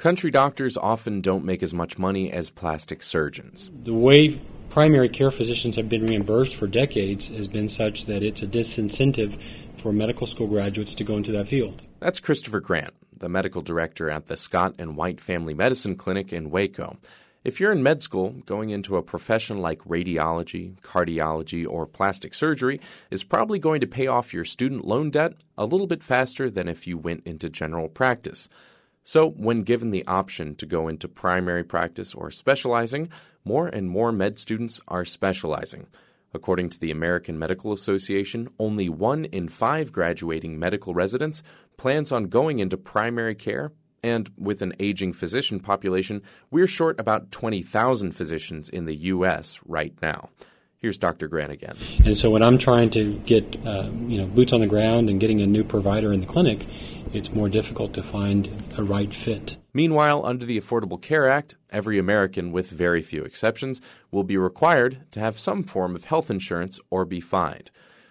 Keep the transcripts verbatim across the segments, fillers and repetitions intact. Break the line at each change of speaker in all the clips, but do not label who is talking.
Country doctors often don't make as much money as plastic surgeons.
The way primary care physicians have been reimbursed for decades has been such that it's a disincentive for medical school graduates to go into that field.
That's Christopher Grant, the medical director at the Scott and White Family Medicine Clinic in Waco. If you're in med school, going into a profession like radiology, cardiology, or plastic surgery is probably going to pay off your student loan debt a little bit faster than if you went into general practice. So when given the option to go into primary practice or specializing, more and more med students are specializing. According to the American Medical Association, only one in five graduating medical residents plans on going into primary care, and with an aging physician population, we're short about twenty thousand physicians in the U S right now. Here's Doctor Grant again.
And so when I'm trying to get uh, you know boots on the ground and getting a new provider in the clinic, it's more difficult to find a right fit.
Meanwhile, under the Affordable Care Act, every American, with very few exceptions, will be required to have some form of health insurance or be fined.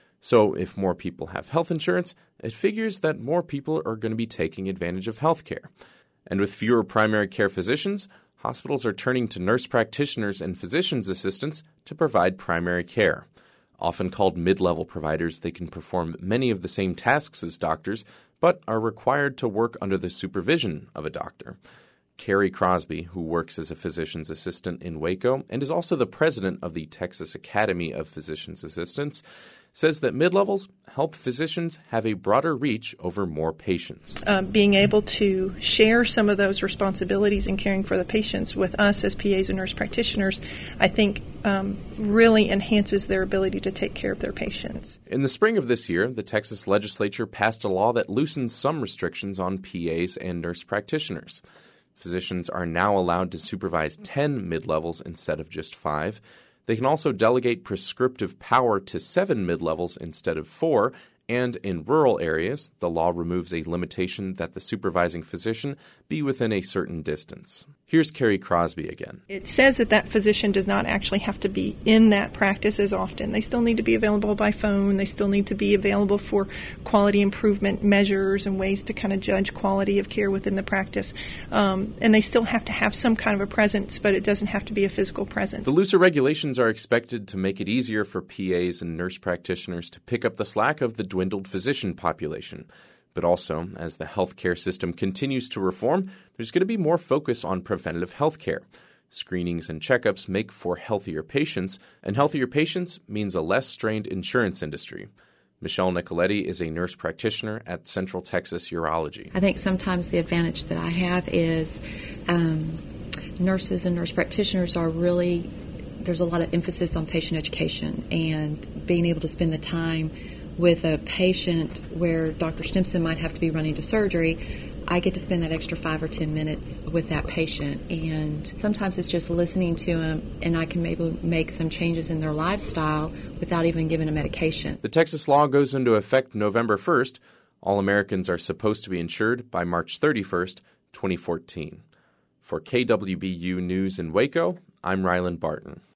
So if more people have health insurance, it figures that more people are going to be taking advantage of health care. And with fewer primary care physicians, hospitals are turning to nurse practitioners and physician's assistants to provide primary care. Often called mid-level providers, they can perform many of the same tasks as doctors, but are required to work under the supervision of a doctor. Carrie Crosby, who works as a physician's assistant in Waco and is also the president of the Texas Academy of Physicians Assistants, says that mid-levels help physicians have a broader reach over more patients.
Uh, being able to share some of those responsibilities in caring for the patients with us as P As and nurse practitioners, I think um, really enhances their ability to take care of their patients.
In the spring of this year, the Texas legislature passed a law that loosens some restrictions on P As and nurse practitioners. Physicians are now allowed to supervise ten mid-levels instead of just five. They can also delegate prescriptive power to seven mid-levels instead of four, and in rural areas, the law removes a limitation that the supervising physician be within a certain distance. Here's Carrie Crosby again.
It says that that physician does not actually have to be in that practice as often. They still need to be available by phone. They still need to be available for quality improvement measures and ways to kind of judge quality of care within the practice. Um, and they still have to have some kind of a presence, but it doesn't have to be a physical presence.
The looser regulations are expected to make it easier for P As and nurse practitioners to pick up the slack of the dwindled physician population. But also, as the healthcare system continues to reform, there's going to be more focus on preventative health care. Screenings and checkups make for healthier patients, and healthier patients means a less strained insurance industry. Michelle Nicoletti is a nurse practitioner at Central Texas Urology.
I think sometimes the advantage that I have is um, nurses and nurse practitioners are really, there's a lot of emphasis on patient education and being able to spend the time with a patient where Doctor Stimson might have to be running to surgery. I get to spend that extra five or ten minutes with that patient, and sometimes it's just listening to them, and I can maybe make some changes in their lifestyle without even giving a medication.
The Texas law goes into effect November first. All Americans are supposed to be insured by March thirty-first, twenty fourteen. For K W B U News in Waco, I'm Ryland Barton.